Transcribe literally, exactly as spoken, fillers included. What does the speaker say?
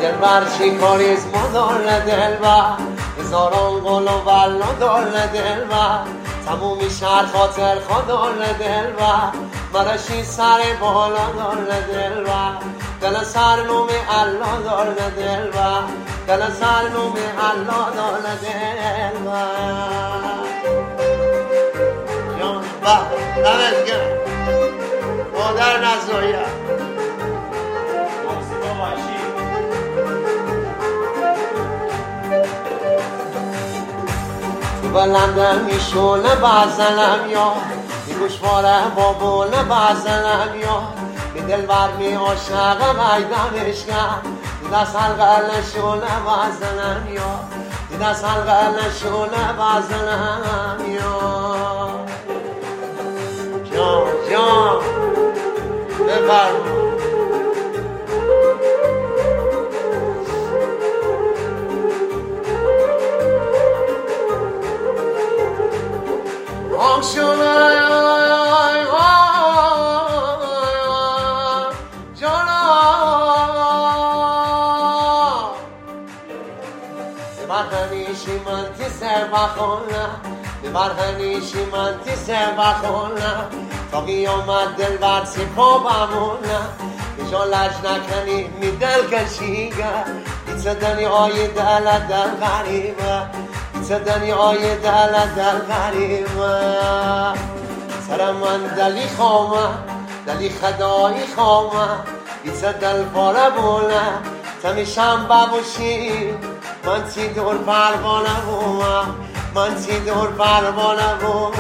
دلبر چی کاریز مدار دلبر هزاران گل و بلا دار دلبر تمومی شهر خاطر خدار دلبر مرشی سر بالا دار دلبر دل سر نوم الله دار دلبر دل سر نوم الله دار دلبر جان با دمت گرم مادر نزاید بلندم میشونه بزنم یا می گوشواره بابونه بزنم یا می دلبر می عاشقم ایدمش کرد می دست حلقه نشونه بزنم یا می دست حلقه نشونه بزنم یا جان جان بفرما آمشون آی آی آی جانا ببرهنیشی من تی سر بخونم ببرهنیشی من تی سر بخونم تا قیامت دل بر سپا بمونم بجا لج نکنی می دل کشیگه ایچه دنیای دل دل غریبه ایچه دنیای دل دل غریبه سر من دلی خوامه دلی خدایی خوامه ایچه دل پاره بونه تمیشم ببوشی من تی دور پروانه بومه من تی دور پروانه بومه